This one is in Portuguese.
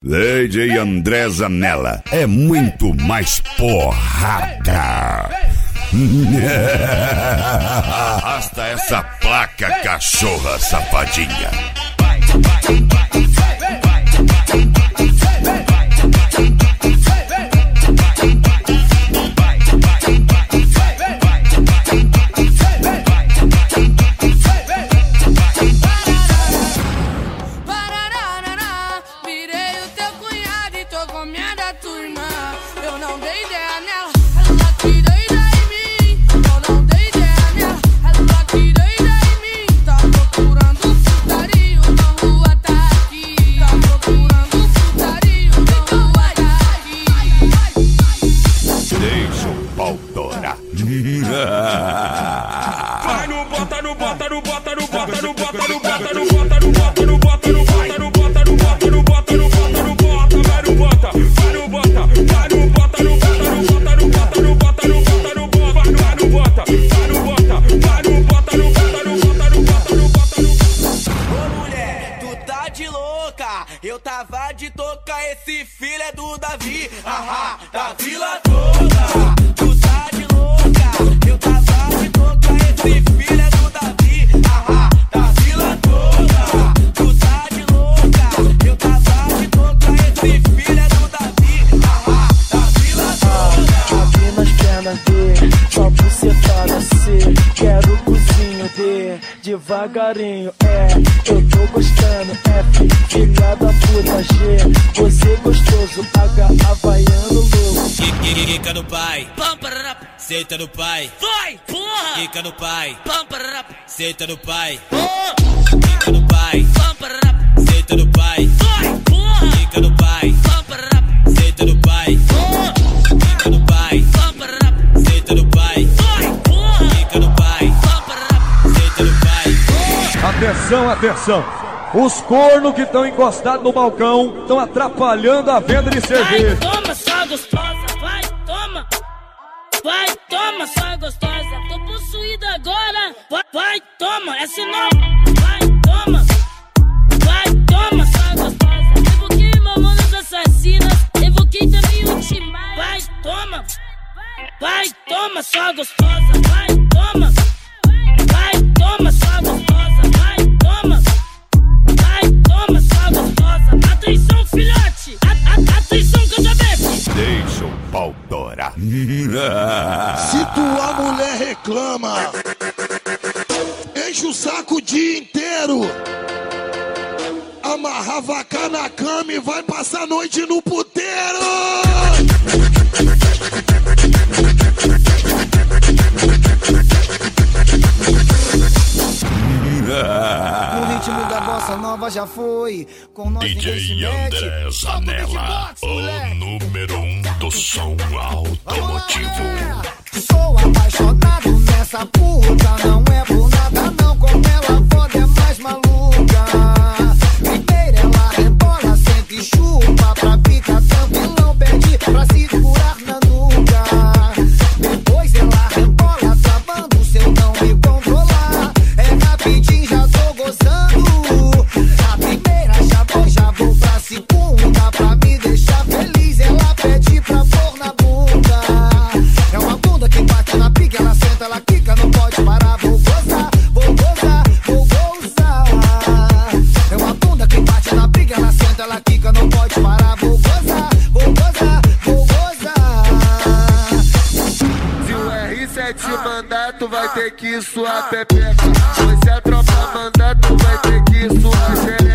DJ André Zanella é muito mais porrada. Arrasta essa placa, cachorra safadinha. Vai no bota, no bota, no bota, no bota, no bota, no bota, no bota, no bota, no bota, no bota, no bota, no bota, no bota, no bota, no bota, vai no bota, vai no bota, vai no bota, no bota, no bota, no bota, no bota, no bota, no bota, vai no bota, vai no bota, vai no bota, no bota, no bota, no bota, no bota, no bota. Ô mulher, tu tá de louca, eu tava de toca, esse filho é do Davi, ahá, da vila toda. Tu tá de louca, eu tava de toca, esse filho é do Davi, ahá, da vila toda. Tu tá de louca, eu tava de toca, esse filho é do Davi, ahá, da vila toda. Aqui nas pernas dele, só bucetada C, quero o cozinho D, devagarinho, eu tô gostando, F, filha da puta, G, você gostoso, H, havaiano louco. Quica no pai, senta no pai, vai, porra! Quica no pai, senta no pai, quica no pai, senta no pai, vai, porra! Quica no pai, senta no pai, quica no pai, senta no pai, vai, porra! Quica no pai, senta no pai. Atenção, atenção! Os cornos que estão encostados no balcão estão atrapalhando a venda de cerveja. Vai, toma, só gostosa, vai, toma. Vai, toma, só gostosa. Tô possuída agora. Vai, toma, é sinal. Vai, toma. Vai, toma, só gostosa. Evoquei mamonas assassinas. Evoquei também o Timar. Vai, toma. Vai, toma, só gostosa. Vai, toma. Vai, toma, só gostosa. Vai, toma. Vai, toma, só gostosa. Atenção, filhote. Atenção, que eu já bebi. Deixa o pau torar. Se tua mulher reclama, enche o saco o dia inteiro, amarra a vaca na cama e vai passar a noite no puteiro. O ritmo da bossa nova já foi. Com nós DJ André Zanella, o número 1 do som automotivo. Sou apaixonado nessa puta, não é por nada não. Como ela foda é mais maluca. Primeiro ela rebola, senta e chupa. Pra ficar tranquilão, pede pra se segurar na nuca. Depois ela rebola, travando se eu não me controlar. É rapidinho, já tô gozando. A primeira já vou pra segunda. Pra me deixar feliz, ela pede pra pôr na bunda. É uma bunda que bate na pica, ela senta, ela quica, não pode parar. Vou gozar, vou gozar, vou gozar. É uma bunda que bate na pica, ela senta, ela quica, não pode parar. Vou gozar, vou gozar, vou gozar. Se o R7 mandar, tu vai ter que suar pepeca. Se a tropa mandar, tu vai ter que suar xereca.